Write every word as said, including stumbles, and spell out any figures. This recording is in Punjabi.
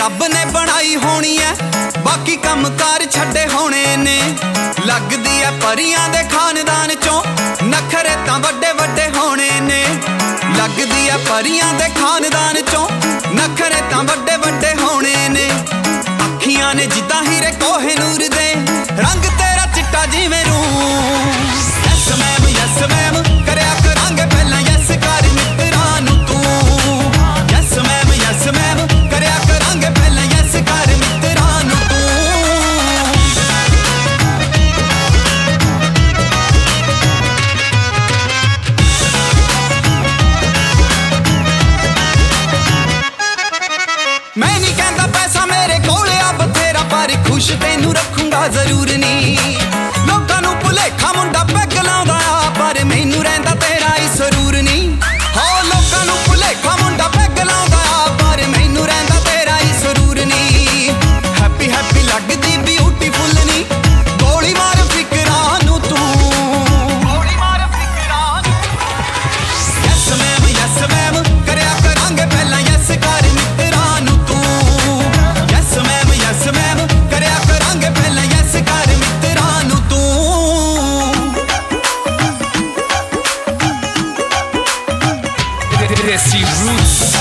ਰੱਬ ਨੇ ਬਣਾਈ ਹੋਣੀ ਐ, ਬਾਕੀ ਕੰਮ ਕਾਰ ਛੱਡੇ ਹੋਣੇ ਨੇ। ਲੱਗਦੀ ਐ ਪਰੀਆਂ ਦੇ ਖਾਨਦਾਨ ਚੋਂ, ਨਖਰੇ ਤਾਂ ਵੱਡੇ ਵੱਡੇ ਹੋਣੇ ਨੇ। ਲੱਗਦੀ ਐ ਪਰੀਆਂ ਦੇ ਖਾਨਦਾਨ ਚੋਂ, ਨਖਰੇ ਤਾਂ ਵੱਡੇ ਵੱਡੇ ਹੋਣੇ ਨੇ। ਅੱਖੀਆਂ ਨੇ ਜਿੱਦਾਂ ਹੀਰੇ ਕੋਹਿਨੂਰ ਦੇ, ਰੰਗ ਤੇਰਾ ਚਿੱਟਾ ਜਿਵੇਂ ਰੂੰ। ਯੈਸ ਮੈਮ ਯੈਸ ਮੈਮ ਕਰਿਆ ਕਰਾਂਗੇ ਪਹਿਲਾਂ ਯੈਸ ਕਰ ਮਿੱਤਰਾਂ ਨੂੰ ਤੂੰ। ਯੈਸ ਮੈਮ ਯੈਸ ਮੈਮ ਕਰਿਆ ਕਰਾਂਗੇ ਪਹਿਲਾਂ ਯੈਸ ਕਰ ਮਿੱਤਰਾਂ ਨੂੰ ਤੂੰ। ਮੈਂ ਨਹੀਂ ਕਹਿੰਦਾ ਪੈਸਾ ਮੇਰੇ ਕੋਲ ਆ ਬਥੇਰਾ, ਪਰ ਖੁਸ਼ ਤੈਨੂੰ ਰੱਖੂੰਗਾ ਜ਼ਰੂਰ ਨੀ। ਲੋਕਾਂ ਨੂੰ ਭੁਲੇਖਾ ਮੁੰਡਾ ਪੈਗ ਲਾਉਂਦਾ ਆ, ਪਰ ਮੈਨੂੰ ਰਹਿੰਦਾ ਤੇਰਾ ਹੀ ਸਰੂਰ ਨੀ। ਹੋ ਲੋਕਾਂ ਨੂੰ ਭੁਲੇਖਾ ਮੁੰਡਾ ਪੈਗ ਲਾਉਂਦਾ ਆ, ਪਰ ਮੈਨੂੰ ਰਹਿੰਦਾ ਤੇਰਾ ਹੀ ਸਰੂਰ ਨੀ। ਹੈਪੀ ਹੈਪੀ ਲੱਗਦੀ ਬਿਊਟੀਫੁੱਲ ਨੀ, ਗੋਲੀ ਮਾਰ ਫਿਕਰਾਂ ਨੂੰ ਤੂੰ। ਗੋਲੀ ਮਾਰ ਫਿਕਰਾਂ ਨੂੰ। ਯੈਸ ਮੈਮ ਯੈਸ ਮੈਮ ਕਰਿਆ ਕਰਾਂਗੇ ਪਹਿਲਾਂ ਯੈਸ ਕਰ ਮਿੱਤਰਾਂ ਨੂੰ ਤੂੰ। ਯੈਸ ਮੈਮ ਯੈਸ ਮੈਮ ਕਰਿਆ ਕਰਾਂਗੇ ਪਹਿਲਾਂ ਯੈਸ ਕਰ ਮਿੱਤਰਾਂ ਨੂੰ ਤੂੰ। Desi Roots